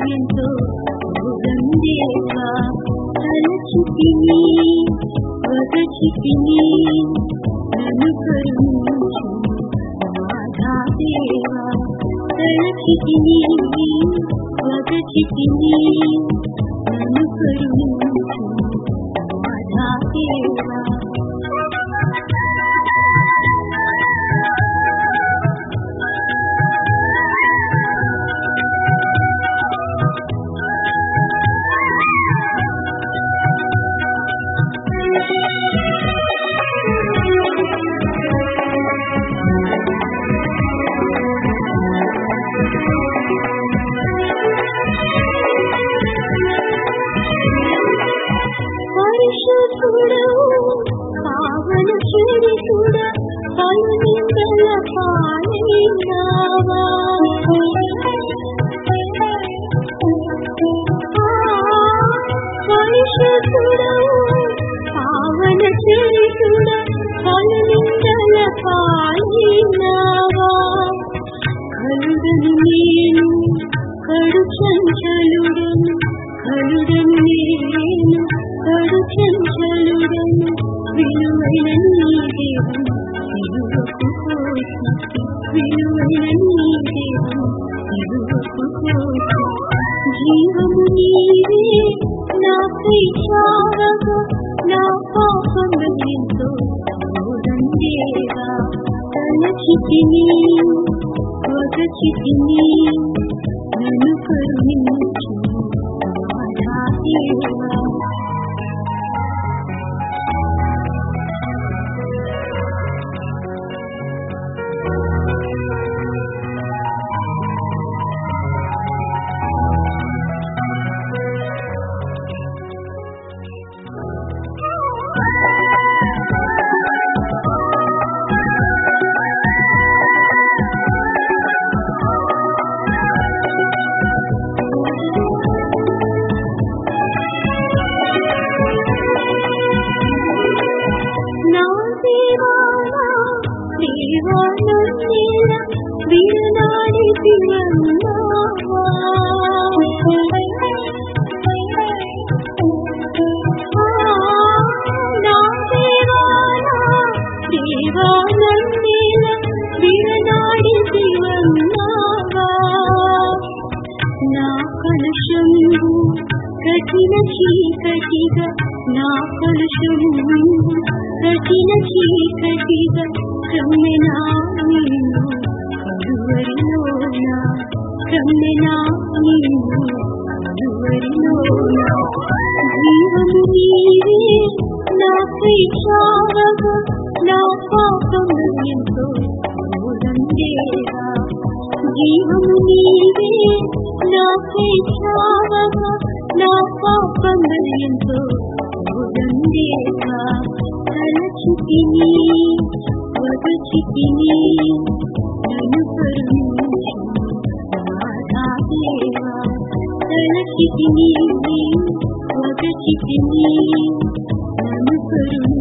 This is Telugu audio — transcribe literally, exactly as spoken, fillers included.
ఎంతో దూరందేవా తలచితిని వదచితిని నన్ను కరుణించు మాధాదేవా తలచితిని వదచితిని నన్ను కరుణించు మాధాదేవా పరిశుద్ధుడవు పావన చరితుడ పలునిందల పాలినావా పరిశుద్ధుడవు పావన చరితుడ పలునిందల పాలినావా కలుడను నేను కడు చంచలుడను కలుడను నేను కడు చంచలుడను విలువైన నీ దేవం విలువకు కోసి విలువైన నీ దేవం విలువకు కోసి జీవము నీవే నాకై చావగా నా పాపము ఎంతో దూరందేవా తలచితిని వదచితిని నన్ను కరుణించు మాధాదేవా కఠిన చీకటిగా నా కలుషము కఠిన చీకటిగా కమ్మెనా నిన్ను కలువరిలోనా కమ్మెనా నిన్ను కలువరిలోనా జీవము నీవే నాకై చావగా నా పాపము ఎంతో దూరందేవా జీవము నీవే నాకై చావగా నా పాపము ఎంతో దూరందేవా తలచితిని వదచితిని నన్ను కరుణించు మాధాదేవా తలచితిని వదచితిని నన్ను కరుణించు